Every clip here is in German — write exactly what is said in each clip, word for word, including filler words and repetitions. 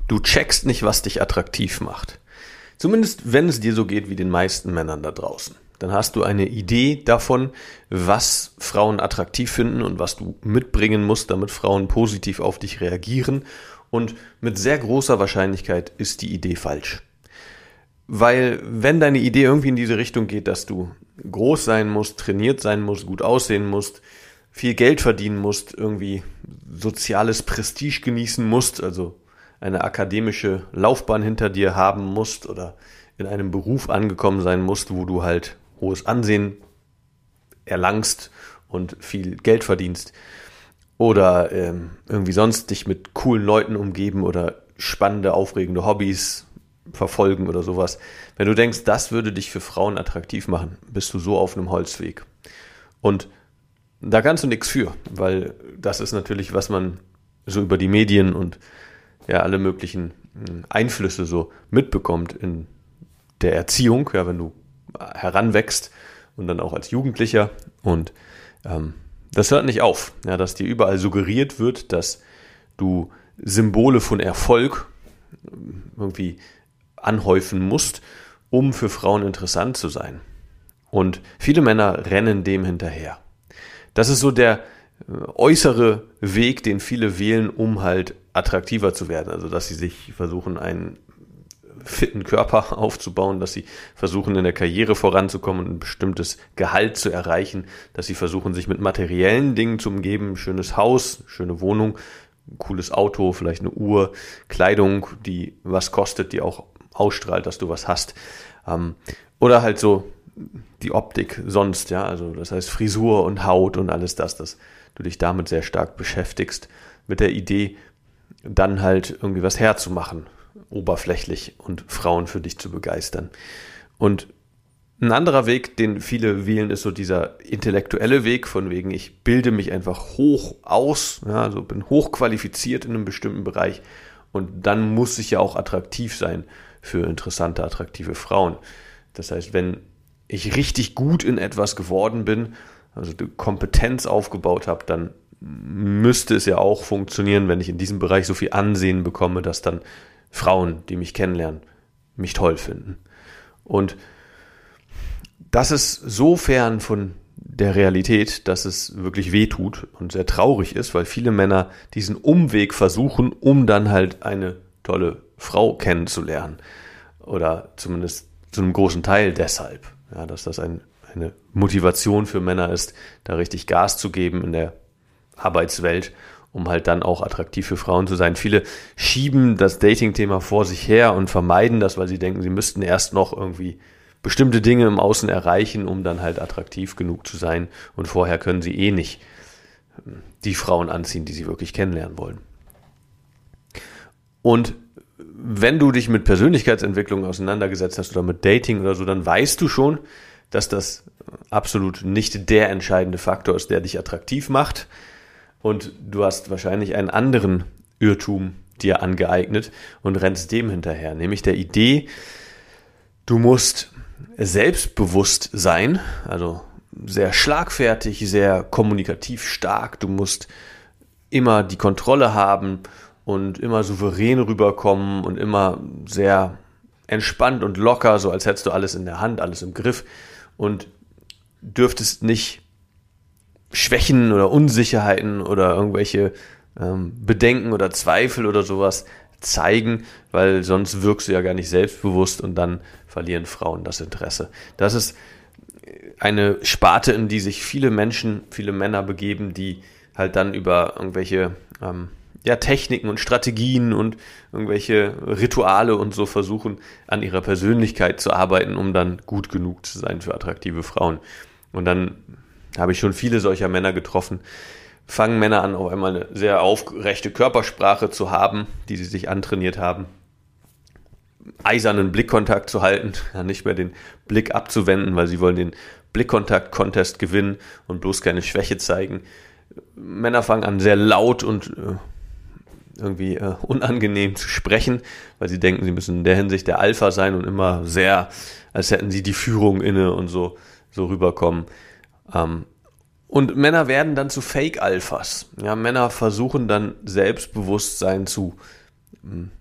Du checkst nicht, was dich attraktiv macht. Zumindest wenn es dir so geht wie den meisten Männern da draußen. Dann hast du eine Idee davon, was Frauen attraktiv finden und was du mitbringen musst, damit Frauen positiv auf dich reagieren. Und mit sehr großer Wahrscheinlichkeit ist die Idee falsch. Weil wenn deine Idee irgendwie in diese Richtung geht, dass du groß sein musst, trainiert sein musst, gut aussehen musst, viel Geld verdienen musst, irgendwie soziales Prestige genießen musst, also eine akademische Laufbahn hinter dir haben musst oder in einem Beruf angekommen sein musst, wo du halt hohes Ansehen erlangst und viel Geld verdienst oder ähm, irgendwie sonst dich mit coolen Leuten umgeben oder spannende, aufregende Hobbys verfolgen oder sowas. Wenn du denkst, das würde dich für Frauen attraktiv machen, bist du so auf einem Holzweg. Und da kannst du nichts für, weil das ist natürlich, was man so über die Medien und ja alle möglichen Einflüsse so mitbekommt in der Erziehung, ja, wenn du heranwächst und dann auch als Jugendlicher. Und ähm, das hört nicht auf, ja, dass dir überall suggeriert wird, dass du Symbole von Erfolg irgendwie anhäufen musst, um für Frauen interessant zu sein. Und viele Männer rennen dem hinterher. Das ist so der äußere Weg, den viele wählen, um halt attraktiver zu werden. Also, dass sie sich versuchen, einen fitten Körper aufzubauen, dass sie versuchen, in der Karriere voranzukommen und ein bestimmtes Gehalt zu erreichen, dass sie versuchen, sich mit materiellen Dingen zu umgeben, ein schönes Haus, schöne Wohnung, ein cooles Auto, vielleicht eine Uhr, Kleidung, die was kostet, die auch ausstrahlt, dass du was hast. Oder halt so die Optik sonst, ja, also das heißt Frisur und Haut und alles das, dass du dich damit sehr stark beschäftigst, mit der Idee, dann halt irgendwie was herzumachen, oberflächlich und Frauen für dich zu begeistern. Und ein anderer Weg, den viele wählen, ist so dieser intellektuelle Weg, von wegen, ich bilde mich einfach hoch aus, ja, also bin hochqualifiziert in einem bestimmten Bereich und dann muss ich ja auch attraktiv sein für interessante, attraktive Frauen. Das heißt, wenn ich richtig gut in etwas geworden bin, also die Kompetenz aufgebaut habe, dann müsste es ja auch funktionieren, wenn ich in diesem Bereich so viel Ansehen bekomme, dass dann Frauen, die mich kennenlernen, mich toll finden. Und das ist so fern von der Realität, dass es wirklich wehtut und sehr traurig ist, weil viele Männer diesen Umweg versuchen, um dann halt eine tolle Frau kennenzulernen. Oder zumindest zu einem großen Teil deshalb. Ja, dass das ein, eine Motivation für Männer ist, da richtig Gas zu geben in der Arbeitswelt, um halt dann auch attraktiv für Frauen zu sein. Viele schieben das Dating-Thema vor sich her und vermeiden das, weil sie denken, sie müssten erst noch irgendwie bestimmte Dinge im Außen erreichen, um dann halt attraktiv genug zu sein. Und vorher können sie eh nicht die Frauen anziehen, die sie wirklich kennenlernen wollen. Und wenn du dich mit Persönlichkeitsentwicklung auseinandergesetzt hast oder mit Dating oder so, dann weißt du schon, dass das absolut nicht der entscheidende Faktor ist, der dich attraktiv macht. Und du hast wahrscheinlich einen anderen Irrtum dir angeeignet und rennst dem hinterher, nämlich der Idee, du musst selbstbewusst sein, also sehr schlagfertig, sehr kommunikativ stark, du musst immer die Kontrolle haben und immer souverän rüberkommen und immer sehr entspannt und locker, so als hättest du alles in der Hand, alles im Griff und dürftest nicht Schwächen oder Unsicherheiten oder irgendwelche ähm, Bedenken oder Zweifel oder sowas zeigen, weil sonst wirkst du ja gar nicht selbstbewusst und dann verlieren Frauen das Interesse. Das ist eine Sparte, in die sich viele Menschen, viele Männer begeben, die halt dann über irgendwelche ähm, ja, Techniken und Strategien und irgendwelche Rituale und so versuchen, an ihrer Persönlichkeit zu arbeiten, um dann gut genug zu sein für attraktive Frauen. Und dann habe ich schon viele solcher Männer getroffen, fangen Männer an, auf einmal eine sehr aufrechte Körpersprache zu haben, die sie sich antrainiert haben, eisernen Blickkontakt zu halten, nicht mehr den Blick abzuwenden, weil sie wollen den Blickkontakt-Contest gewinnen und bloß keine Schwäche zeigen. Männer fangen an, sehr laut und äh, irgendwie äh, unangenehm zu sprechen, weil sie denken, sie müssen in der Hinsicht der Alpha sein und immer sehr, als hätten sie die Führung inne und so, so rüberkommen. Ähm, und Männer werden dann zu Fake-Alphas. Ja, Männer versuchen dann Selbstbewusstsein zu ähm,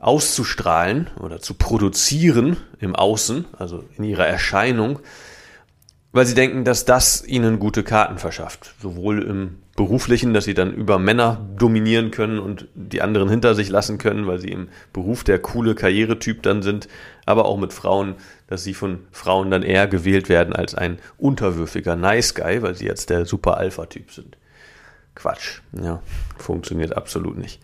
auszustrahlen oder zu produzieren im Außen, also in ihrer Erscheinung, weil sie denken, dass das ihnen gute Karten verschafft. Sowohl im Beruflichen, dass sie dann über Männer dominieren können und die anderen hinter sich lassen können, weil sie im Beruf der coole Karrieretyp dann sind, aber auch mit Frauen, dass sie von Frauen dann eher gewählt werden als ein unterwürfiger Nice Guy, weil sie jetzt der super Alpha-Typ sind. Quatsch, ja, funktioniert absolut nicht.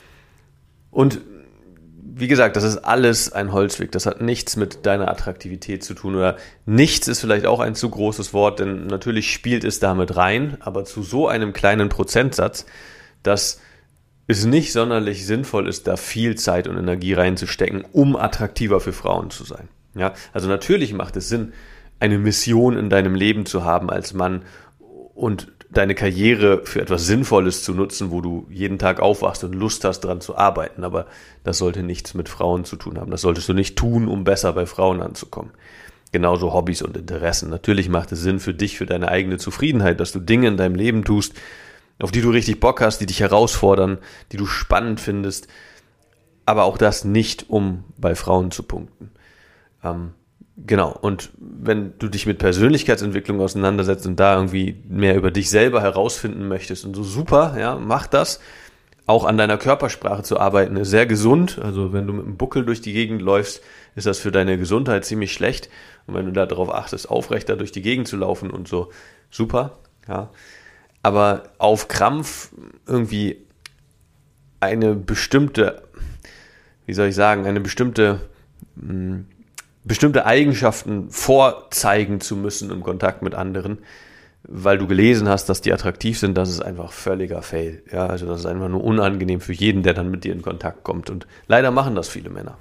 Und wie gesagt, das ist alles ein Holzweg. Das hat nichts mit deiner Attraktivität zu tun. Oder nichts ist vielleicht auch ein zu großes Wort, denn natürlich spielt es damit rein, aber zu so einem kleinen Prozentsatz, dass es nicht sonderlich sinnvoll ist, da viel Zeit und Energie reinzustecken, um attraktiver für Frauen zu sein. Ja, also natürlich macht es Sinn, eine Mission in deinem Leben zu haben als Mann und deine Karriere für etwas Sinnvolles zu nutzen, wo du jeden Tag aufwachst und Lust hast, dran zu arbeiten. Aber das sollte nichts mit Frauen zu tun haben. Das solltest du nicht tun, um besser bei Frauen anzukommen. Genauso Hobbys und Interessen. Natürlich macht es Sinn für dich, für deine eigene Zufriedenheit, dass du Dinge in deinem Leben tust, auf die du richtig Bock hast, die dich herausfordern, die du spannend findest. Aber auch das nicht, um bei Frauen zu punkten. Ähm, Genau, und wenn du dich mit Persönlichkeitsentwicklung auseinandersetzt und da irgendwie mehr über dich selber herausfinden möchtest und so, super, ja, mach das. Auch an deiner Körpersprache zu arbeiten ist sehr gesund. Also wenn du mit einem Buckel durch die Gegend läufst, ist das für deine Gesundheit ziemlich schlecht. Und wenn du da darauf achtest, aufrechter durch die Gegend zu laufen und so, super, ja. Aber auf Krampf irgendwie eine bestimmte, wie soll ich sagen, eine bestimmte mh, bestimmte Eigenschaften vorzeigen zu müssen im Kontakt mit anderen, weil du gelesen hast, dass die attraktiv sind, das ist einfach völliger Fail. Ja, also das ist einfach nur unangenehm für jeden, der dann mit dir in Kontakt kommt. Und leider machen das viele Männer.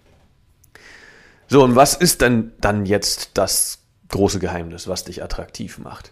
So, und was ist denn dann jetzt das große Geheimnis, was dich attraktiv macht?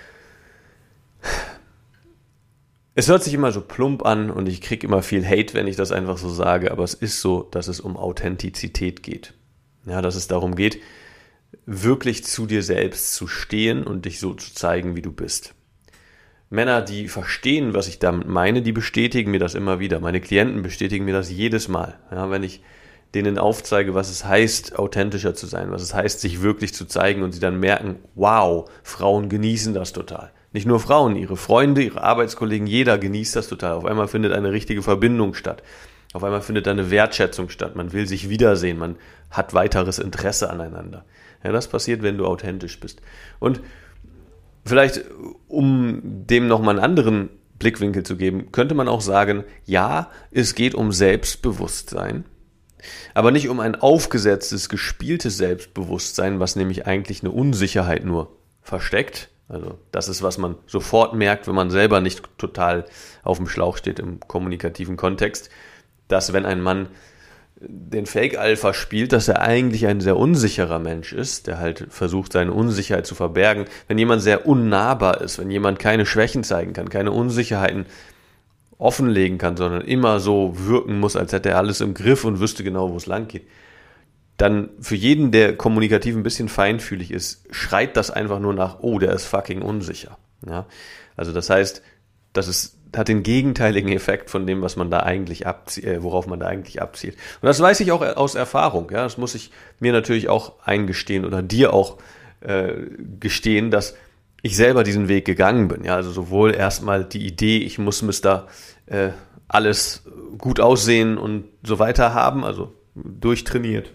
Es hört sich immer so plump an und ich kriege immer viel Hate, wenn ich das einfach so sage, aber es ist so, dass es um Authentizität geht. Ja, dass es darum geht, wirklich zu dir selbst zu stehen und dich so zu zeigen, wie du bist. Männer, die verstehen, was ich damit meine, die bestätigen mir das immer wieder. Meine Klienten bestätigen mir das jedes Mal. Ja, wenn ich denen aufzeige, was es heißt, authentischer zu sein, was es heißt, sich wirklich zu zeigen und sie dann merken, wow, Frauen genießen das total. Nicht nur Frauen, ihre Freunde, ihre Arbeitskollegen, jeder genießt das total. Auf einmal findet eine richtige Verbindung statt. Auf einmal findet da eine Wertschätzung statt. Man will sich wiedersehen. Man hat weiteres Interesse aneinander. Ja, das passiert, wenn du authentisch bist. Und vielleicht, um dem nochmal einen anderen Blickwinkel zu geben, könnte man auch sagen, ja, es geht um Selbstbewusstsein, aber nicht um ein aufgesetztes, gespieltes Selbstbewusstsein, was nämlich eigentlich eine Unsicherheit nur versteckt. Also das ist, was man sofort merkt, wenn man selber nicht total auf dem Schlauch steht im kommunikativen Kontext, dass wenn ein Mann den Fake-Alpha spielt, dass er eigentlich ein sehr unsicherer Mensch ist, der halt versucht, seine Unsicherheit zu verbergen. Wenn jemand sehr unnahbar ist, wenn jemand keine Schwächen zeigen kann, keine Unsicherheiten offenlegen kann, sondern immer so wirken muss, als hätte er alles im Griff und wüsste genau, wo es lang geht, dann für jeden, der kommunikativ ein bisschen feinfühlig ist, schreit das einfach nur nach, oh, der ist fucking unsicher. Ja? Also das heißt, das ist hat den gegenteiligen Effekt von dem, was man da eigentlich abzielt, äh, worauf man da eigentlich abzielt. Und das weiß ich auch aus Erfahrung. Ja, das muss ich mir natürlich auch eingestehen oder dir auch äh, gestehen, dass ich selber diesen Weg gegangen bin. Ja, also sowohl erstmal die Idee, ich muss Mister Äh, alles gut aussehen und so weiter haben, also durchtrainiert,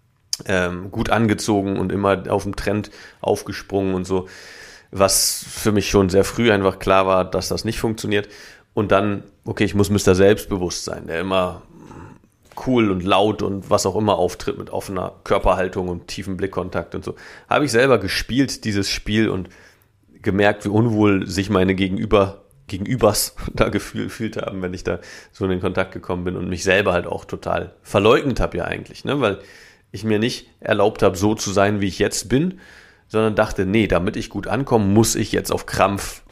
ähm, gut angezogen und immer auf dem Trend aufgesprungen und so. Was für mich schon sehr früh einfach klar war, dass das nicht funktioniert. Und dann, okay, ich muss Mister Selbstbewusst sein, der immer cool und laut und was auch immer auftritt mit offener Körperhaltung und tiefem Blickkontakt und so. Habe ich selber gespielt, dieses Spiel, und gemerkt, wie unwohl sich meine Gegenüber, Gegenübers da gefühlt haben, wenn ich da so in den Kontakt gekommen bin und mich selber halt auch total verleugnet habe ja eigentlich, ne, weil ich mir nicht erlaubt habe, so zu sein, wie ich jetzt bin, sondern dachte, nee, damit ich gut ankomme, muss ich jetzt auf Krampf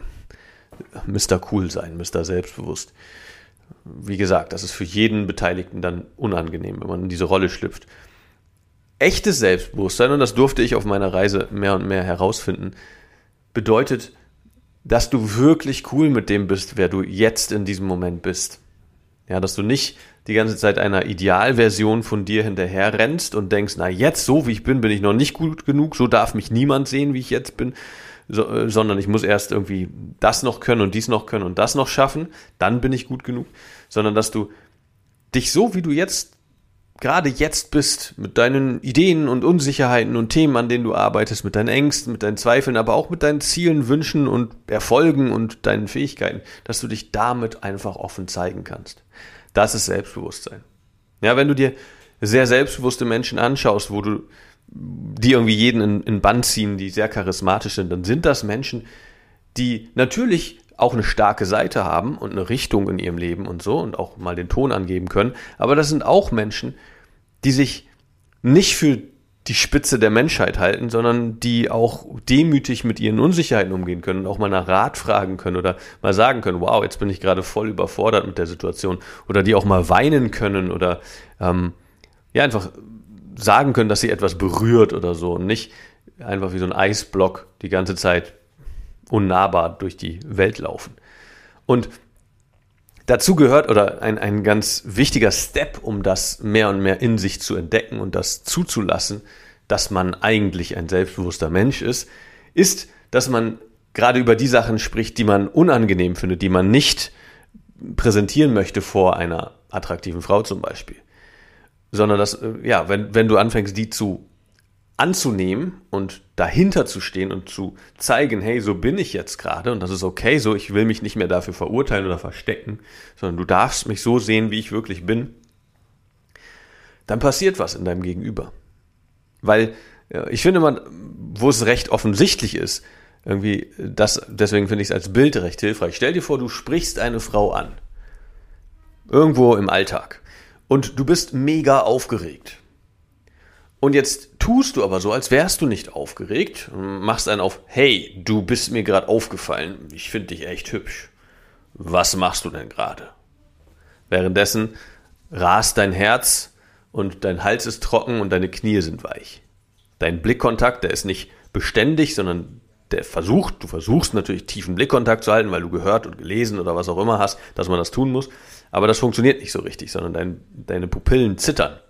Mister Cool sein, Mister Selbstbewusst. Wie gesagt, das ist für jeden Beteiligten dann unangenehm, wenn man in diese Rolle schlüpft. Echtes Selbstbewusstsein, und das durfte ich auf meiner Reise mehr und mehr herausfinden, bedeutet, dass du wirklich cool mit dem bist, wer du jetzt in diesem Moment bist. Ja, dass du nicht die ganze Zeit einer Idealversion von dir hinterher rennst und denkst, na jetzt, so wie ich bin, bin ich noch nicht gut genug, so darf mich niemand sehen, wie ich jetzt bin, so, äh, sondern ich muss erst irgendwie das noch können und dies noch können und das noch schaffen, dann bin ich gut genug, sondern dass du dich so, wie du jetzt gerade jetzt bist, mit deinen Ideen und Unsicherheiten und Themen, an denen du arbeitest, mit deinen Ängsten, mit deinen Zweifeln, aber auch mit deinen Zielen, Wünschen und Erfolgen und deinen Fähigkeiten, dass du dich damit einfach offen zeigen kannst. Das ist Selbstbewusstsein. Ja, wenn du dir sehr selbstbewusste Menschen anschaust, wo du die irgendwie jeden in, in Bann ziehen, die sehr charismatisch sind, dann sind das Menschen, die natürlich auch eine starke Seite haben und eine Richtung in ihrem Leben und so und auch mal den Ton angeben können. Aber das sind auch Menschen, die sich nicht für die Spitze der Menschheit halten, sondern die auch demütig mit ihren Unsicherheiten umgehen können und auch mal nach Rat fragen können oder mal sagen können, wow, jetzt bin ich gerade voll überfordert mit der Situation. Oder die auch mal weinen können oder ähm, ja einfach sagen können, dass sie etwas berührt oder so und nicht einfach wie so ein Eisblock die ganze Zeit unnahbar durch die Welt laufen. Und dazu gehört, oder ein, ein ganz wichtiger Step, um das mehr und mehr in sich zu entdecken und das zuzulassen, dass man eigentlich ein selbstbewusster Mensch ist, ist, dass man gerade über die Sachen spricht, die man unangenehm findet, die man nicht präsentieren möchte vor einer attraktiven Frau zum Beispiel. Sondern dass, ja, wenn, wenn du anfängst, die zu anzunehmen und dahinter zu stehen und zu zeigen, hey, so bin ich jetzt gerade und das ist okay so, ich will mich nicht mehr dafür verurteilen oder verstecken, sondern du darfst mich so sehen, wie ich wirklich bin, dann passiert was in deinem Gegenüber. Weil ja, ich finde, man, wo es recht offensichtlich ist, irgendwie, das, deswegen finde ich es als Bild recht hilfreich. Stell dir vor, du sprichst eine Frau an, irgendwo im Alltag und du bist mega aufgeregt. Und jetzt tust du aber so, als wärst du nicht aufgeregt und machst einen auf, hey, du bist mir gerade aufgefallen, ich finde dich echt hübsch. Was machst du denn gerade? Währenddessen rast dein Herz und dein Hals ist trocken und deine Knie sind weich. Dein Blickkontakt, der ist nicht beständig, sondern der versucht, du versuchst natürlich tiefen Blickkontakt zu halten, weil du gehört und gelesen oder was auch immer hast, dass man das tun muss. Aber das funktioniert nicht so richtig, sondern dein, deine Pupillen zittern.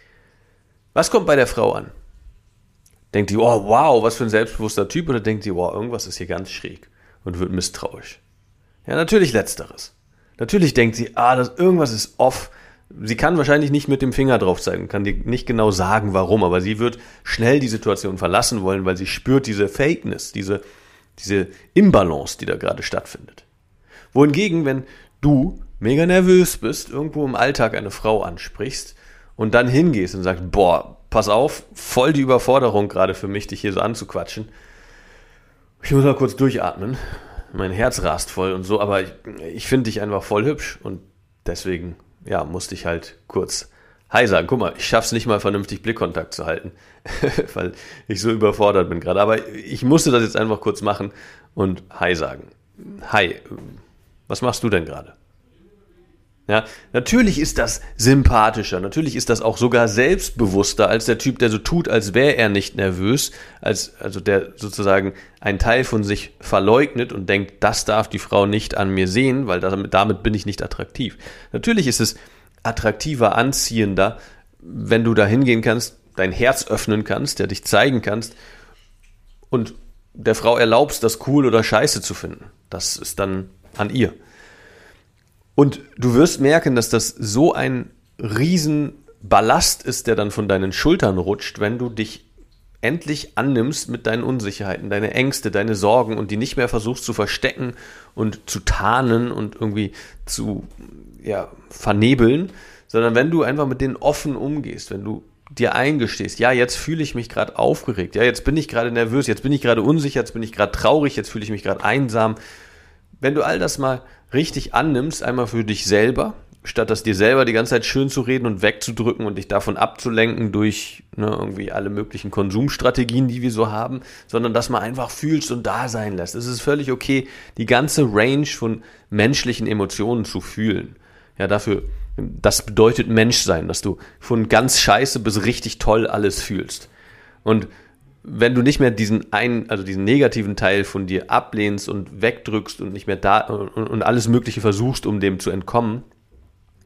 Was kommt bei der Frau an? Denkt die, oh wow, was für ein selbstbewusster Typ, oder denkt die, wow, irgendwas ist hier ganz schräg und wird misstrauisch? Ja, natürlich Letzteres. Natürlich denkt sie, ah, das, irgendwas ist off. Sie kann wahrscheinlich nicht mit dem Finger drauf zeigen, kann dir nicht genau sagen, warum, aber sie wird schnell die Situation verlassen wollen, weil sie spürt diese Fakeness, diese, diese Imbalance, die da gerade stattfindet. Wohingegen, wenn du mega nervös bist, irgendwo im Alltag eine Frau ansprichst, und dann hingehst und sagst, boah, pass auf, voll die Überforderung gerade für mich, dich hier so anzuquatschen. Ich muss mal kurz durchatmen. Mein Herz rast voll und so, aber ich, ich finde dich einfach voll hübsch und deswegen, ja, musste ich halt kurz Hi sagen. Guck mal, ich schaff's nicht mal vernünftig Blickkontakt zu halten, weil ich so überfordert bin gerade. Aber ich musste das jetzt einfach kurz machen und Hi sagen. Hi, was machst du denn gerade? Ja, natürlich ist das sympathischer, natürlich ist das auch sogar selbstbewusster als der Typ, der so tut, als wäre er nicht nervös, als, also der sozusagen einen Teil von sich verleugnet und denkt, das darf die Frau nicht an mir sehen, weil damit, damit bin ich nicht attraktiv. Natürlich ist es attraktiver, anziehender, wenn du da hingehen kannst, dein Herz öffnen kannst, der dich zeigen kannst und der Frau erlaubst, das cool oder scheiße zu finden. Das ist dann an ihr. Und du wirst merken, dass das so ein Riesenballast ist, der dann von deinen Schultern rutscht, wenn du dich endlich annimmst mit deinen Unsicherheiten, deine Ängste, deine Sorgen und die nicht mehr versuchst zu verstecken und zu tarnen und irgendwie zu ja, vernebeln, sondern wenn du einfach mit denen offen umgehst, wenn du dir eingestehst, ja, jetzt fühle ich mich gerade aufgeregt, ja, jetzt bin ich gerade nervös, jetzt bin ich gerade unsicher, jetzt bin ich gerade traurig, jetzt fühle ich mich gerade einsam. Wenn du all das mal richtig annimmst, einmal für dich selber, statt das dir selber die ganze Zeit schön zu reden und wegzudrücken und dich davon abzulenken durch ne, irgendwie alle möglichen Konsumstrategien, die wir so haben, sondern dass man einfach fühlst und da sein lässt. Es ist völlig okay, die ganze Range von menschlichen Emotionen zu fühlen. Ja, dafür, das bedeutet Menschsein, dass du von ganz scheiße bis richtig toll alles fühlst. Und wenn du nicht mehr diesen einen, also diesen negativen Teil von dir ablehnst und wegdrückst und nicht mehr da und, und alles Mögliche versuchst, um dem zu entkommen,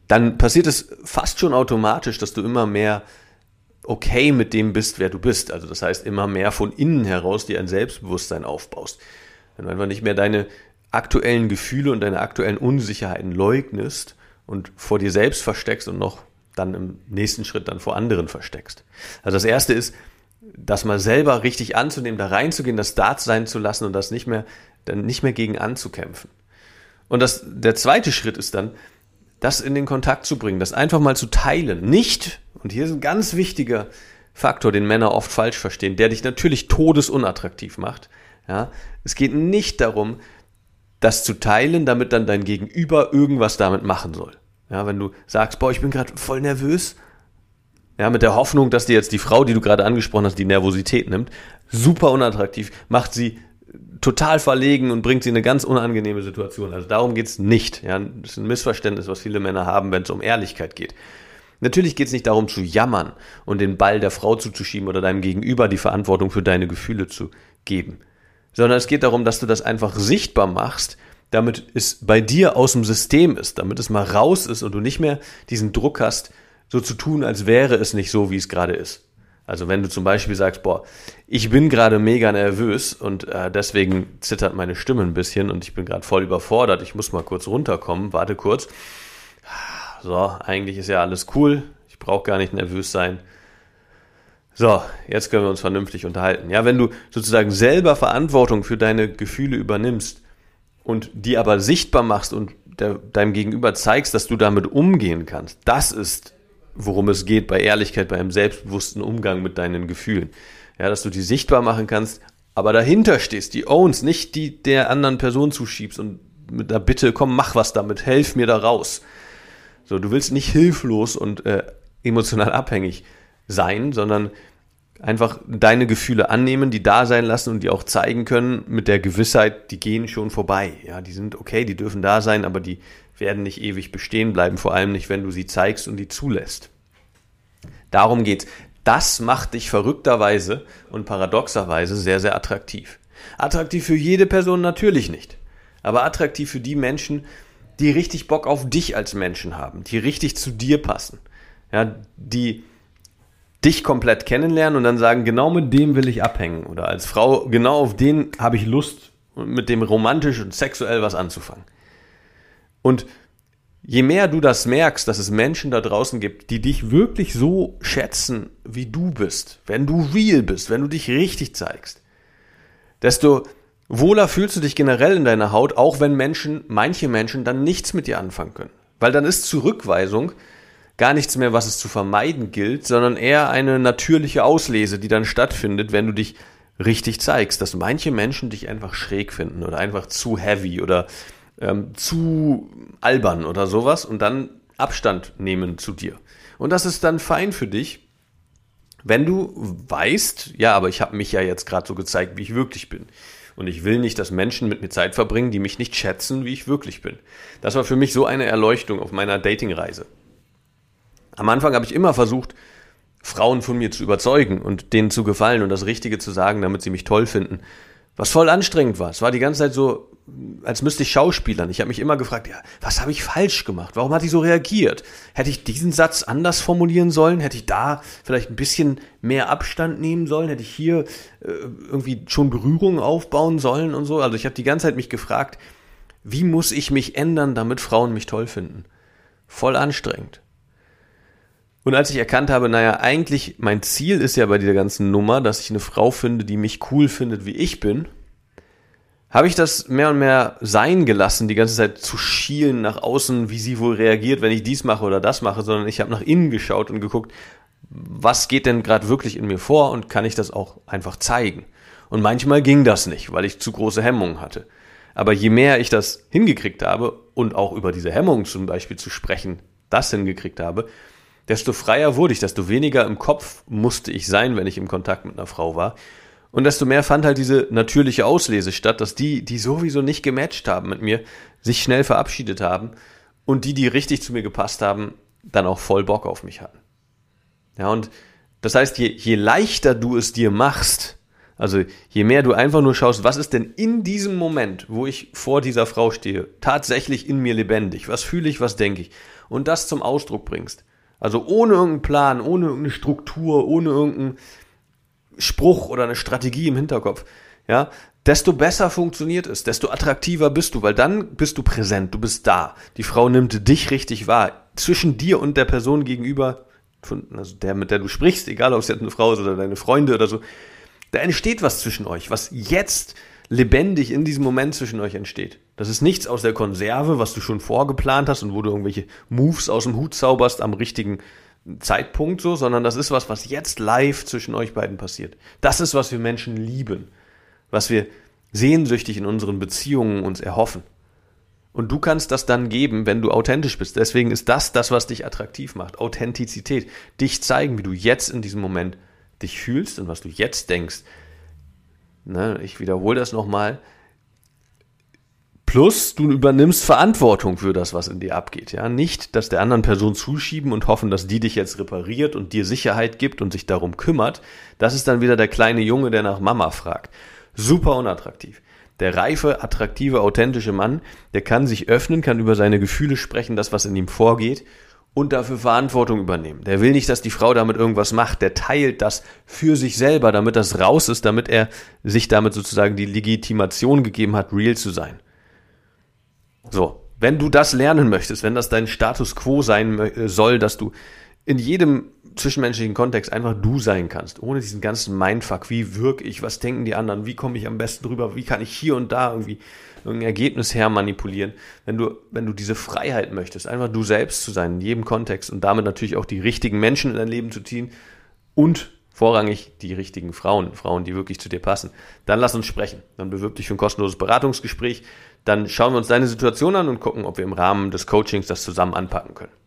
dann passiert es fast schon automatisch, dass du immer mehr okay mit dem bist, wer du bist. Also das heißt, immer mehr von innen heraus dir ein Selbstbewusstsein aufbaust. Wenn du einfach nicht mehr deine aktuellen Gefühle und deine aktuellen Unsicherheiten leugnest und vor dir selbst versteckst und noch dann im nächsten Schritt dann vor anderen versteckst. Also das erste ist, das mal selber richtig anzunehmen, da reinzugehen, das da sein zu lassen und das nicht mehr, dann nicht mehr gegen anzukämpfen. Und das, der zweite Schritt ist dann, das in den Kontakt zu bringen, das einfach mal zu teilen. Nicht, und hier ist ein ganz wichtiger Faktor, den Männer oft falsch verstehen, der dich natürlich todesunattraktiv macht. Ja, es geht nicht darum, das zu teilen, damit dann dein Gegenüber irgendwas damit machen soll. Ja, wenn du sagst, boah, ich bin gerade voll nervös, ja, mit der Hoffnung, dass dir jetzt die Frau, die du gerade angesprochen hast, die Nervosität nimmt, super unattraktiv, macht sie total verlegen und bringt sie in eine ganz unangenehme Situation. Also darum geht's nicht. Ja, das ist ein Missverständnis, was viele Männer haben, wenn es um Ehrlichkeit geht. Natürlich geht's nicht darum zu jammern und den Ball der Frau zuzuschieben oder deinem Gegenüber die Verantwortung für deine Gefühle zu geben, sondern es geht darum, dass du das einfach sichtbar machst, damit es bei dir aus dem System ist, damit es mal raus ist und du nicht mehr diesen Druck hast, so zu tun, als wäre es nicht so, wie es gerade ist. Also wenn du zum Beispiel sagst, boah, ich bin gerade mega nervös und äh, deswegen zittert meine Stimme ein bisschen und ich bin gerade voll überfordert, ich muss mal kurz runterkommen, warte kurz. So, eigentlich ist ja alles cool, ich brauche gar nicht nervös sein. So, jetzt können wir uns vernünftig unterhalten. Ja, wenn du sozusagen selber Verantwortung für deine Gefühle übernimmst und die aber sichtbar machst und der, deinem Gegenüber zeigst, dass du damit umgehen kannst, das ist, worum es geht bei Ehrlichkeit, bei einem selbstbewussten Umgang mit deinen Gefühlen. Ja, dass du die sichtbar machen kannst, aber dahinter stehst, die owns, nicht die der anderen Person zuschiebst und mit einer Bitte, komm, mach was damit, helf mir da raus. So, du willst nicht hilflos und äh, emotional abhängig sein, sondern einfach deine Gefühle annehmen, die da sein lassen und die auch zeigen können mit der Gewissheit, die gehen schon vorbei. Ja, die sind okay, die dürfen da sein, aber die werden nicht ewig bestehen bleiben, vor allem nicht, wenn du sie zeigst und die zulässt. Darum geht's. Das macht dich verrückterweise und paradoxerweise sehr, sehr attraktiv. Attraktiv für jede Person natürlich nicht, aber attraktiv für die Menschen, die richtig Bock auf dich als Menschen haben, die richtig zu dir passen, ja, die dich komplett kennenlernen und dann sagen, genau mit dem will ich abhängen oder als Frau, genau auf den habe ich Lust, mit dem romantisch und sexuell was anzufangen. Und je mehr du das merkst, dass es Menschen da draußen gibt, die dich wirklich so schätzen, wie du bist, wenn du real bist, wenn du dich richtig zeigst, desto wohler fühlst du dich generell in deiner Haut, auch wenn Menschen, manche Menschen dann nichts mit dir anfangen können. Weil dann ist Zurückweisung gar nichts mehr, was es zu vermeiden gilt, sondern eher eine natürliche Auslese, die dann stattfindet, wenn du dich richtig zeigst, dass manche Menschen dich einfach schräg finden oder einfach zu heavy oder ähm, zu albern oder sowas und dann Abstand nehmen zu dir. Und das ist dann fein für dich, wenn du weißt, ja, aber ich habe mich ja jetzt gerade so gezeigt, wie ich wirklich bin. Und ich will nicht, dass Menschen mit mir Zeit verbringen, die mich nicht schätzen, wie ich wirklich bin. Das war für mich so eine Erleuchtung auf meiner Datingreise. Am Anfang habe ich immer versucht, Frauen von mir zu überzeugen und denen zu gefallen und das Richtige zu sagen, damit sie mich toll finden. Was voll anstrengend war. Es war die ganze Zeit so, als müsste ich schauspielern. Ich habe mich immer gefragt, ja, was habe ich falsch gemacht? Warum hat die so reagiert? Hätte ich diesen Satz anders formulieren sollen? Hätte ich da vielleicht ein bisschen mehr Abstand nehmen sollen? Hätte ich hier äh, irgendwie schon Berührungen aufbauen sollen und so? Also ich habe die ganze Zeit mich gefragt, wie muss ich mich ändern, damit Frauen mich toll finden? Voll anstrengend. Und als ich erkannt habe, naja, eigentlich mein Ziel ist ja bei dieser ganzen Nummer, dass ich eine Frau finde, die mich cool findet, wie ich bin, habe ich das mehr und mehr sein gelassen, die ganze Zeit zu schielen nach außen, wie sie wohl reagiert, wenn ich dies mache oder das mache, sondern ich habe nach innen geschaut und geguckt, was geht denn gerade wirklich in mir vor und kann ich das auch einfach zeigen. Und manchmal ging das nicht, weil ich zu große Hemmungen hatte. Aber je mehr ich das hingekriegt habe und auch über diese Hemmungen zum Beispiel zu sprechen, das hingekriegt habe, desto freier wurde ich, desto weniger im Kopf musste ich sein, wenn ich im Kontakt mit einer Frau war. Und desto mehr fand halt diese natürliche Auslese statt, dass die, die sowieso nicht gematcht haben mit mir, sich schnell verabschiedet haben und die, die richtig zu mir gepasst haben, dann auch voll Bock auf mich hatten. Ja, und das heißt, je, je leichter du es dir machst, Also je mehr du einfach nur schaust, was ist denn in diesem Moment, wo ich vor dieser Frau stehe, tatsächlich in mir lebendig, was fühle ich, was denke ich, und das zum Ausdruck bringst. Also ohne irgendeinen Plan, ohne irgendeine Struktur, ohne irgendeinen Spruch oder eine Strategie im Hinterkopf, ja, desto besser funktioniert es, desto attraktiver bist du, weil dann bist du präsent, du bist da. Die Frau nimmt dich richtig wahr. Zwischen dir und der Person gegenüber, von, also der, mit der du sprichst, egal ob es jetzt eine Frau ist oder deine Freunde oder so, da entsteht was zwischen euch, was jetzt lebendig in diesem Moment zwischen euch entsteht. Das ist nichts aus der Konserve, was du schon vorgeplant hast und wo du irgendwelche Moves aus dem Hut zauberst am richtigen Zeitpunkt so, sondern das ist was, was jetzt live zwischen euch beiden passiert. Das ist, was wir Menschen lieben, was wir sehnsüchtig in unseren Beziehungen uns erhoffen. Und du kannst das dann geben, wenn du authentisch bist. Deswegen ist das das, was dich attraktiv macht. Authentizität. Dich zeigen, wie du jetzt in diesem Moment dich fühlst und was du jetzt denkst. Ne, ich wiederhole das nochmal. Plus, du übernimmst Verantwortung für das, was in dir abgeht. Ja? Nicht, dass der anderen Person zuschieben und hoffen, dass die dich jetzt repariert und dir Sicherheit gibt und sich darum kümmert. Das ist dann wieder der kleine Junge, der nach Mama fragt. Super unattraktiv. Der reife, attraktive, authentische Mann, der kann sich öffnen, kann über seine Gefühle sprechen, das, was in ihm vorgeht, und dafür Verantwortung übernehmen. Der will nicht, dass die Frau damit irgendwas macht. Der teilt das für sich selber, damit das raus ist, damit er sich damit sozusagen die Legitimation gegeben hat, real zu sein. So, wenn du das lernen möchtest, wenn das dein Status quo sein soll, dass du in jedem zwischenmenschlichen Kontext einfach du sein kannst, ohne diesen ganzen Mindfuck, wie wirke ich, was denken die anderen, wie komme ich am besten drüber, wie kann ich hier und da irgendwie irgendein Ergebnis her manipulieren. Wenn du, wenn du diese Freiheit möchtest, einfach du selbst zu sein in jedem Kontext und damit natürlich auch die richtigen Menschen in dein Leben zu ziehen und vorrangig die richtigen Frauen, Frauen, die wirklich zu dir passen, dann lass uns sprechen. Dann bewirb dich für ein kostenloses Beratungsgespräch, dann schauen wir uns deine Situation an und gucken, ob wir im Rahmen des Coachings das zusammen anpacken können.